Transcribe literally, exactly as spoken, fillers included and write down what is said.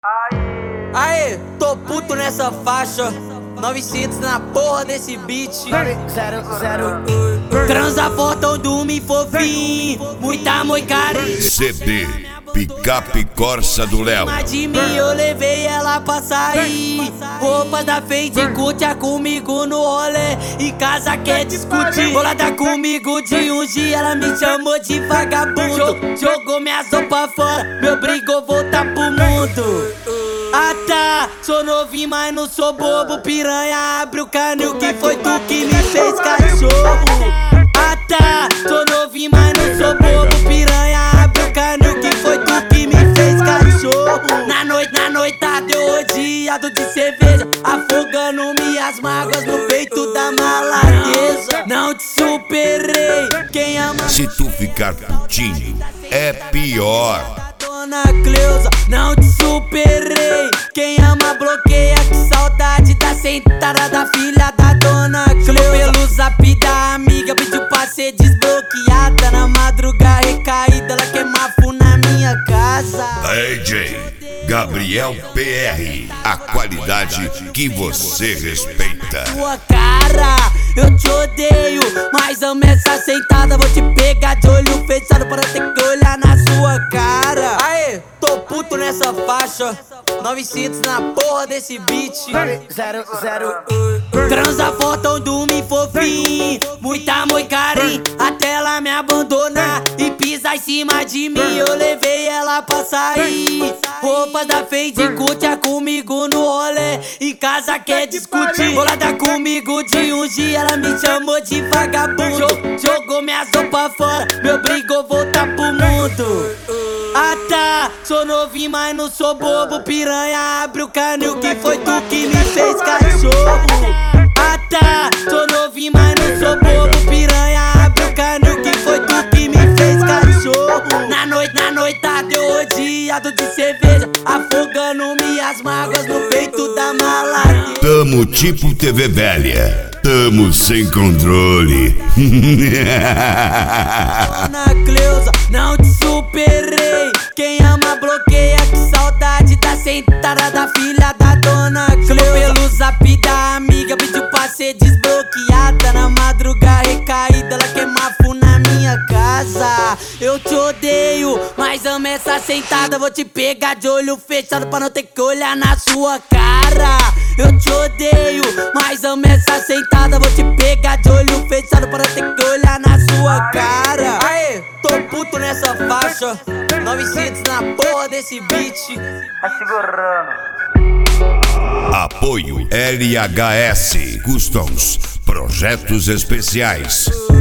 Aê, tô puto nessa faixa, novecentos na porra desse beat. Transa fortão, dorme fofinho, muita amor e carinho. C D Picape Corsa do Léo. Mas de mim eu levei ela pra sair. Roupas da Fendi, curte comigo no rolê. Em casa quer discutir. Bolada comigo de um dia, ela me chamou de vagabundo. Jogou minhas roupas fora, me obrigou a voltar pro mundo. Ah tá, sou novinho, mas não sou bobo. Piranha, abre o canil, que foi tu que me fez cachorro. Ah tá, sou novinho, mas não sou bobo. Piranha, abre o canil, que foi tu que me fez cachorro. Na noite, na noitada eu rodeado de cerveja, afogando minhas mágoas no peito da maladeza. Não te superei, quem ama. Se tu ficar putinho, é pior. Dona Cleusa, não te superei. Quem ama bloqueia, que saudade da sentada da filha da Dona Cleusa. Pelo zap da amiga, pediu pra ser desbloqueada. Na madrugada recaída, ela quer mafo na minha casa. D J Gabriel P R, a qualidade que você respeita. Sua cara, eu te odeio, mas amo essa sentada. Vou te pegar de olho fechado para ter que olhar na sua cara. Aê, tô puto nessa faixa, novecentos na porra desse beat. Zero, zero, uh. Transa fortão, dorme fofinho, muita amor e carinho, até ela me abandonar e pisar em cima de mim. Eu levei ela pra sair. Roupas da Fendi, curte comigo no rolê. Em casa quer discutir. Bolada comigo de um dia, ela me chamou de vagabundo. Jogou minhas roupas fora, me obrigou a voltar pro mundo. Ah tá, sou novinho, mas não sou bobo. Piranha, abre o canil, que foi tu que me fez cachorro. Ah tá, sou novinho, mas não sou bobo. Piranha, abre o canil, que foi tu que me fez cachorro. Na noite, na noitada eu rodeado de cerveja, afogando minhas mágoas no peito da maladeza. Tamo tipo T V velha, tamo sem controle. Dona Cleusa, não te superei. Quem ama bloqueia, que saudade da sentada da filha da Dona Cleusa. Pelo zap da amiga, pediu pra ser desbloqueada. Na madrugada recaída, ela quer mafo na minha casa. Eu te odeio, mas amo essa sentada. Vou te pegar de olho fechado pra não ter que olhar na sua cara. Eu te odeio, mas amo essa sentada. Vou te pegar de olho fechado pra não ter que olhar na sua cara. Aê, tô puto nessa faixa, novecentos na porra desse beat. Tá segurando. Apoio L H S Customs, projetos especiais.